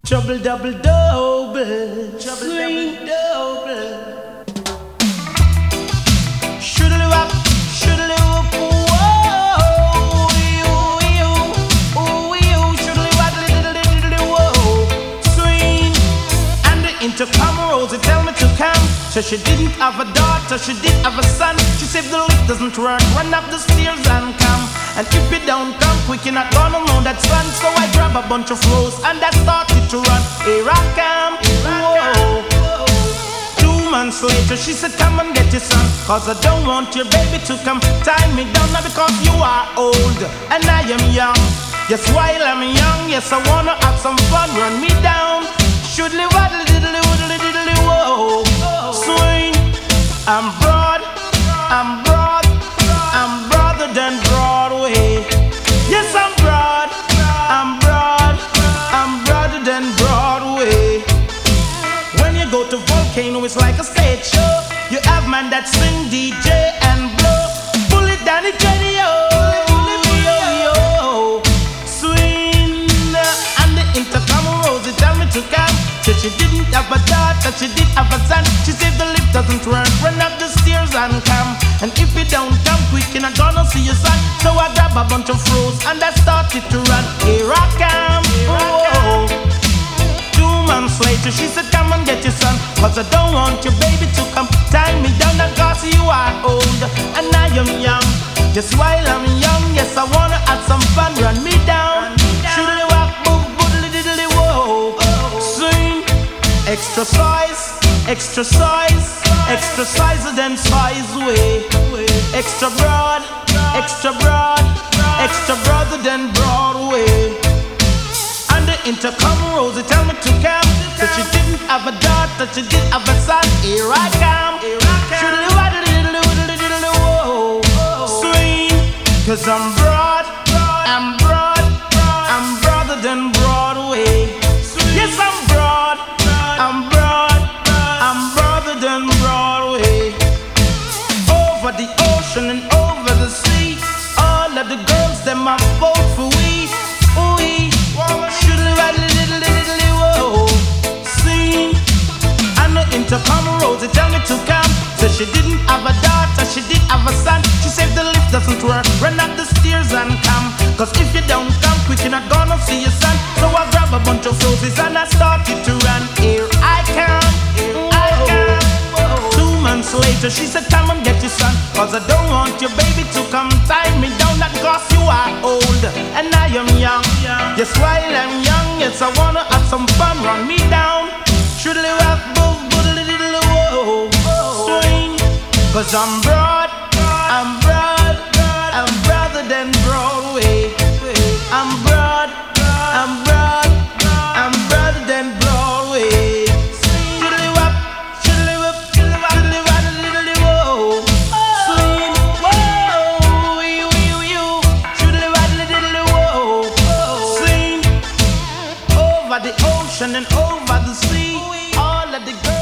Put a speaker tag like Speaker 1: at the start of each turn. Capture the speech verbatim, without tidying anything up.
Speaker 1: Trouble double double, trouble double double. Shoodly wop, shoodly wop, whoa, you, you, ooh, you, shoodly wop, little, little, whoa, swing. And the intercom Rosie tell me to come. So she didn't have a daughter, she did have a son. She said the lift doesn't work, run up the stairs and come. And if you don't come quick, you're not gonna know that son. So I grab a bunch of rose and I started to run. Here I come, whoa. Two months later, she said, come and get your son, cause I don't want your baby to come tie me down. Now because you are old and I am young. Yes, while I'm young, yes, I wanna have some fun. Run me down, shoodly waddly diddly woodly diddly whoa. Swing, I'm broad, I'm broad, I'm broader than Broadway. Yes, I'm broad, I'm broad, I'm broader than Broadway. When you go to Volcano, it's like a stage show. You have man that swing, D J and blow. Pull it down, it Jenny, yo, yo, yo. Swing, and the intercom Rosie tell me to come. Said she didn't have a daughter, she did have a son. She said the lift doesn't work, run up the stairs and come. And if you don't come quick, you're not gonna see your son. So I grab a bunch of rose and I started to run. Here I come, whoa. Two months later, she said, come and get your son, cause I don't want your baby to come tie me down. Cause you are old and I am young. Just while I'm young, yes, I wanna have some fun. Run me down, shoodly wop, boom, boodly diddly whoa. Swing, extra size, extra size, extra size than size way. Extra broad, extra broad, extra broader than Broadway. And the intercom Rosie tell me to come. So she didn't have a daughter, she did have a son. Here I come, shoodly waddly diddly woodly diddly whoa. Swing, cause I'm broad, I'm broad, I'm broader than Broadway. Yes, I'm broad, I'm broad, I'm broader than Broadway. Over the ocean and over the sea, all of the girls them are vote for we. Ooh-wee, shoodly waddly diddly diddly whoa. Sing, and the intercom Rosie tell me to come. So she didn't have a daughter, she did have a son. She said the lift doesn't work, run up the stairs and come. Cause if you don't come quick, you're not gonna see your son. So I grab a bunch of roses and I started to run. Here I come, here I come. Two months later, she said, come and get your son, cause I don't want your baby to come tie me down. Not cause you are old and I am young. Yes, while I'm young, yes, I wanna have some fun. Run me down, shoodly wop, boom, boodly diddly whoa. Swing, cause I'm broad, I'm broad, I'm broader than Broadway. I'm broad, I'm broad, I'm broader than Broadway. Shoodly wop, shoodly wop, shoodly wop, shoodly wop, diddly whoa. Swing, whoa, you, you, you, shoodly wop, diddly whoa. Swing, over the ocean and over the sea, all of the girls.